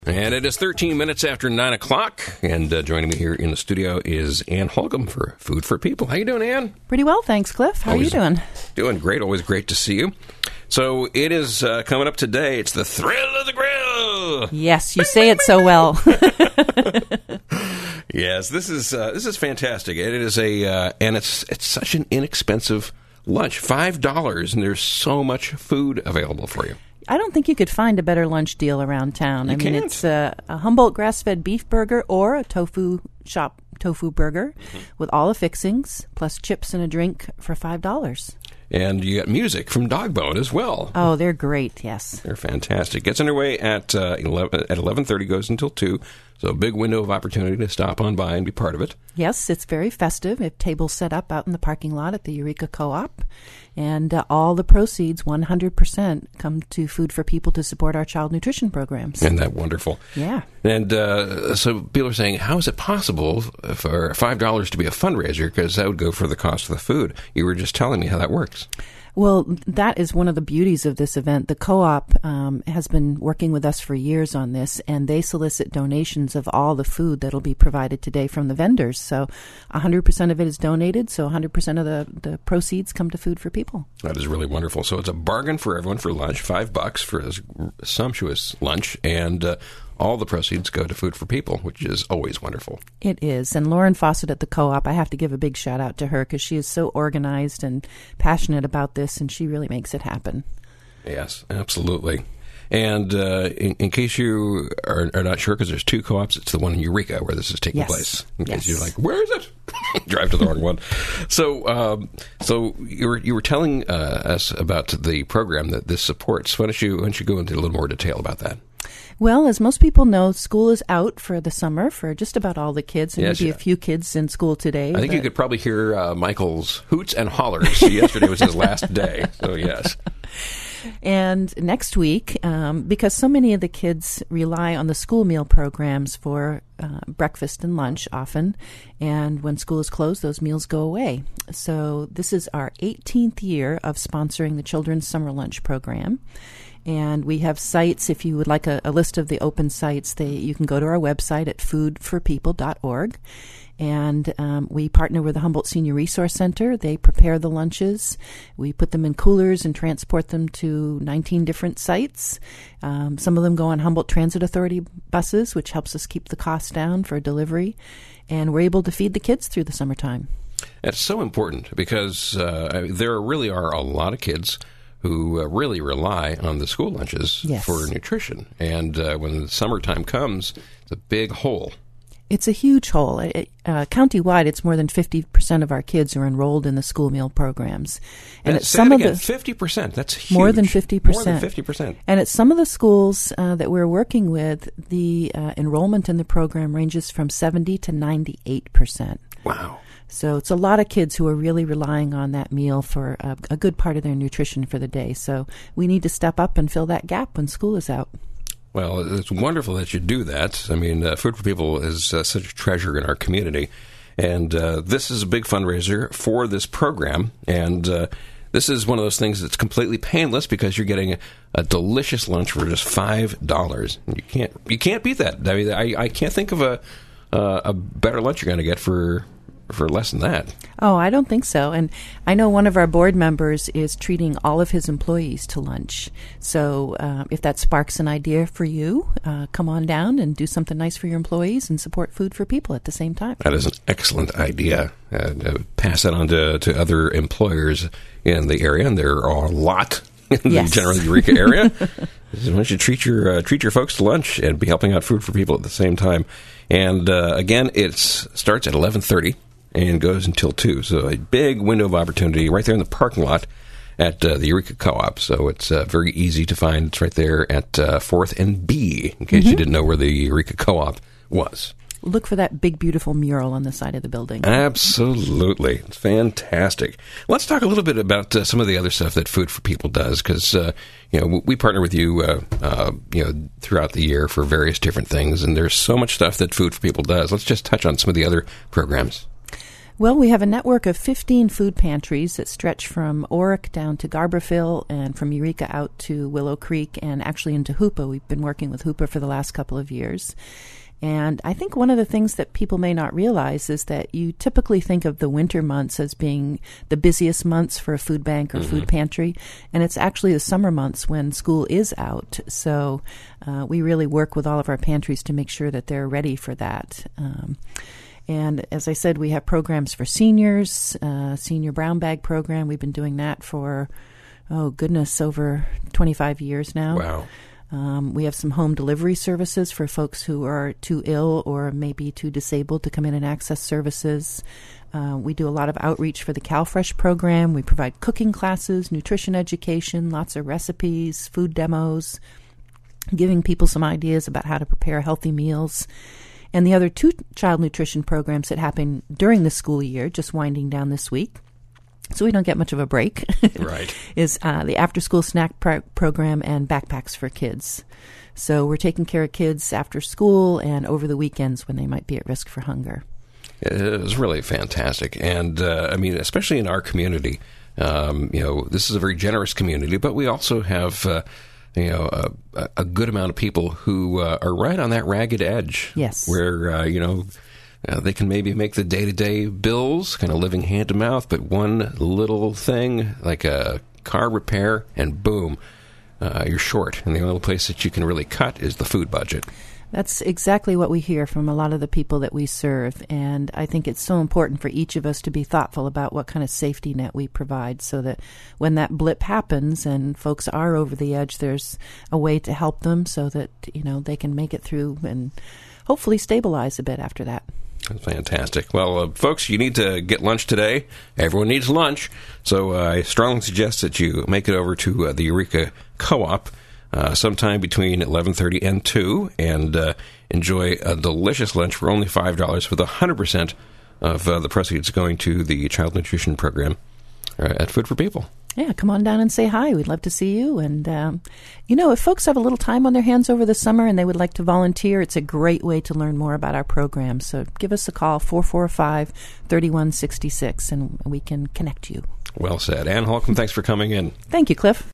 And it is 13 minutes after 9 o'clock, and joining me here in the studio is Ann Holcomb for Food for People. How you doing, Ann? Pretty well, thanks, Cliff. How are you doing? Doing great. Always great to see you. So it is coming up today. It's the Thrill of the Grill. Yes, you say it so well. Yes, this is fantastic. It is and it's such an inexpensive lunch, $5, and there's so much food available for you. I don't think you could find a better lunch deal around town. I mean, it's a Humboldt grass-fed beef burger or a tofu burger with all the fixings, plus chips and a drink for $5. And you got music from Dogbone as well. Oh, they're great, yes. They're fantastic. Gets underway at 11:30, goes until 2. So a big window of opportunity to stop on by and be part of it. Yes, it's very festive. We have tables set up out in the parking lot at the Eureka Co-op. And all the proceeds, 100%, come to Food for People to support our child nutrition programs. Isn't that wonderful? Yeah. And so people are saying, how is it possible for $5 to be a fundraiser? Because that would go for the cost of the food. You were just telling me how that works. Well, that is one of the beauties of this event. The co-op has been working with us for years on this, and they solicit donations of all the food that will be provided today from the vendors. So 100% of it is donated, so 100% of the proceeds come to Food for People. That is really wonderful. So it's a bargain for everyone for lunch, $5 for this sumptuous lunch, and all the proceeds go to Food for People, which is always wonderful. It is. And Lauren Fawcett at the Co-op, I have to give a big shout out to her because she is so organized and passionate about this, and she really makes it happen. Yes, absolutely. And in case you are not sure, because there's two co-ops, it's the one in Eureka where this is taking place. In case you're like, where is it? Drive to the wrong one. So you were telling us about the program that this supports. Why don't you go into a little more detail about that? Well, as most people know, school is out for the summer for just about all the kids. There may be a few kids in school today. I think you could probably hear Michael's hoots and hollers. Yesterday was his last day, so yes. And next week, because so many of the kids rely on the school meal programs for breakfast and lunch often, and when school is closed, those meals go away. So this is our 18th year of sponsoring the Children's Summer Lunch Program. And we have sites. If you would like a list of the open sites, you can go to our website at foodforpeople.org. And we partner with the Humboldt Senior Resource Center. They prepare the lunches. We put them in coolers and transport them to 19 different sites. Some of them go on Humboldt Transit Authority buses, which helps us keep the cost down for delivery. And we're able to feed the kids through the summertime. That's so important because there really are a lot of kids who really rely on the school lunches for nutrition. And when the summertime comes, it's a big hole. It's a huge hole. Countywide, it's more than 50% of our kids are enrolled in the school meal programs. And at some of the 50%. That's huge. More than 50%. More than 50%. And at some of the schools that we're working with, the enrollment in the program ranges from 70 to 98%. Wow. So it's a lot of kids who are really relying on that meal for a good part of their nutrition for the day. So we need to step up and fill that gap when school is out. Well, it's wonderful that you do that. I mean, Food for People is such a treasure in our community. And this is a big fundraiser for this program. And this is one of those things that's completely painless because you're getting a delicious lunch for just $5. And you can't beat that. I mean, I can't think of a better lunch you're going to get for less than that. Oh, I don't think so. And I know one of our board members is treating all of his employees to lunch. So if that sparks an idea for you, come on down and do something nice for your employees and support Food for People at the same time. That is an excellent idea. Pass that on to other employers in the area, and there are a lot in the general Eureka area. Why don't you treat your folks to lunch and be helping out Food for People at the same time? And again, it starts at 11:30. And goes until 2. So a big window of opportunity right there in the parking lot at the Eureka Co-op. So it's very easy to find. It's right there at 4th and B, in case you didn't know where the Eureka Co-op was. Look for that big, beautiful mural on the side of the building. Absolutely. It's fantastic. Let's talk a little bit about some of the other stuff that Food for People does, because we partner with you throughout the year for various different things, and there's so much stuff that Food for People does. Let's just touch on some of the other programs. Well, we have a network of 15 food pantries that stretch from Orick down to Garberville and from Eureka out to Willow Creek and actually into Hoopa. We've been working with Hoopa for the last couple of years. And I think one of the things that people may not realize is that you typically think of the winter months as being the busiest months for a food bank or food pantry, and it's actually the summer months when school is out. So we really work with all of our pantries to make sure that they're ready for that. And as I said, we have programs for seniors, senior brown bag program. We've been doing that for, over 25 years now. Wow. We have some home delivery services for folks who are too ill or maybe too disabled to come in and access services. We do a lot of outreach for the CalFresh program. We provide cooking classes, nutrition education, lots of recipes, food demos, giving people some ideas about how to prepare healthy meals. And the other 2 child nutrition programs that happen during the school year, just winding down this week, so we don't get much of a break, right, is the after-school snack program and backpacks for kids. So we're taking care of kids after school and over the weekends when they might be at risk for hunger. It was really fantastic. And, especially in our community, this is a very generous community, but we also have a good amount of people who are right on that ragged edge. Yes. Where, they can maybe make the day-to-day bills, kind of living hand to mouth, but one little thing, like a car repair, and boom, you're short. And the only place that you can really cut is the food budget. That's exactly what we hear from a lot of the people that we serve, and I think it's so important for each of us to be thoughtful about what kind of safety net we provide so that when that blip happens and folks are over the edge, there's a way to help them so that, they can make it through and hopefully stabilize a bit after that. That's fantastic. Well, folks, you need to get lunch today. Everyone needs lunch, so I strongly suggest that you make it over to the Eureka Co-op sometime between 11:30 and 2 and enjoy a delicious lunch for only $5 with 100% of the proceeds going to the child nutrition program at Food for People. Yeah, come on down and say hi. We'd love to see you. And, if folks have a little time on their hands over the summer and they would like to volunteer, it's a great way to learn more about our program. So give us a call, 445-3166, and we can connect you. Well said. Ann Holcomb, thanks for coming in. Thank you, Cliff.